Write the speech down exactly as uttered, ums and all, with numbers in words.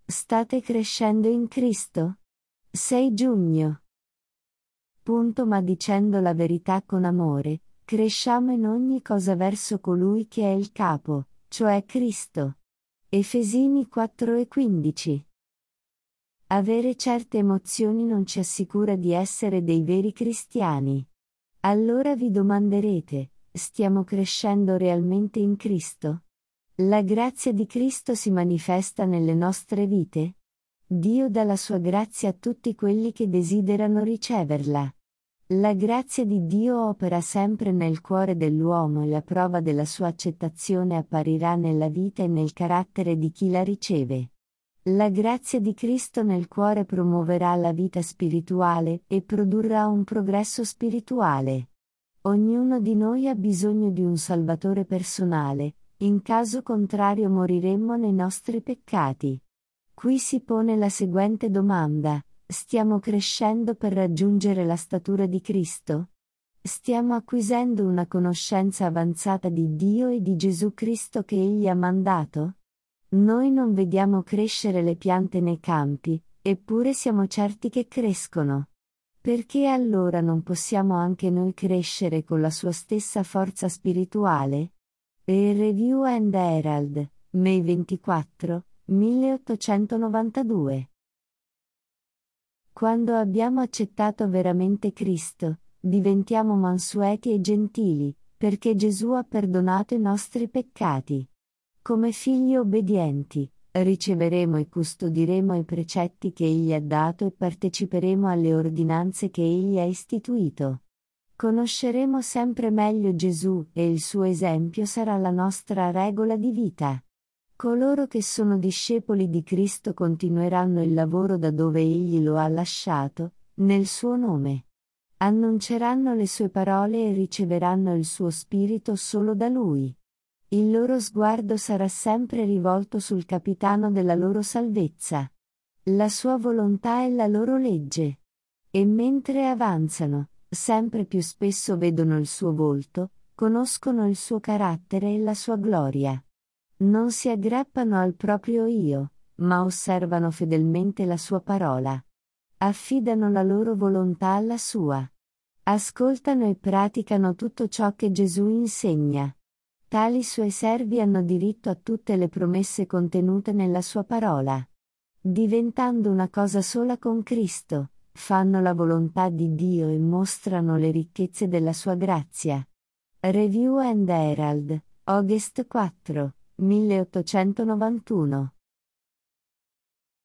State crescendo in Cristo? sei giugno. Punto ma dicendo la verità con amore, cresciamo in ogni cosa verso colui che è il capo, cioè Cristo. Efesini quattro e quindici. Avere certe emozioni non ci assicura di essere dei veri cristiani. Allora vi domanderete, stiamo crescendo realmente in Cristo? La grazia di Cristo si manifesta nelle nostre vite? Dio dà la sua grazia a tutti quelli che desiderano riceverla. La grazia di Dio opera sempre nel cuore dell'uomo e la prova della sua accettazione apparirà nella vita e nel carattere di chi la riceve. La grazia di Cristo nel cuore promuoverà la vita spirituale e produrrà un progresso spirituale. Ognuno di noi ha bisogno di un Salvatore personale, in caso contrario moriremmo nei nostri peccati. Qui si pone la seguente domanda: stiamo crescendo per raggiungere la statura di Cristo? Stiamo acquisendo una conoscenza avanzata di Dio e di Gesù Cristo che Egli ha mandato? Noi non vediamo crescere le piante nei campi, eppure siamo certi che crescono. Perché allora non possiamo anche noi crescere con la sua stessa forza spirituale? Il Review and Herald, May ventiquattro, milleottocentonovantadue. Quando abbiamo accettato veramente Cristo, diventiamo mansueti e gentili, perché Gesù ha perdonato i nostri peccati. Come figli obbedienti, riceveremo e custodiremo i precetti che Egli ha dato e parteciperemo alle ordinanze che Egli ha istituito. Conosceremo sempre meglio Gesù e il suo esempio sarà la nostra regola di vita. Coloro che sono discepoli di Cristo continueranno il lavoro da dove Egli lo ha lasciato, nel suo nome. Annunceranno le sue parole e riceveranno il suo spirito solo da Lui. Il loro sguardo sarà sempre rivolto sul capitano della loro salvezza. La sua volontà è la loro legge. E mentre avanzano, sempre più spesso vedono il suo volto, conoscono il suo carattere e la sua gloria. Non si aggrappano al proprio io, ma osservano fedelmente la sua parola. Affidano la loro volontà alla sua. Ascoltano e praticano tutto ciò che Gesù insegna. Tali suoi servi hanno diritto a tutte le promesse contenute nella sua parola. Diventando una cosa sola con Cristo, fanno la volontà di Dio e mostrano le ricchezze della sua grazia. Review and Herald, August quattro, milleottocentonovantuno.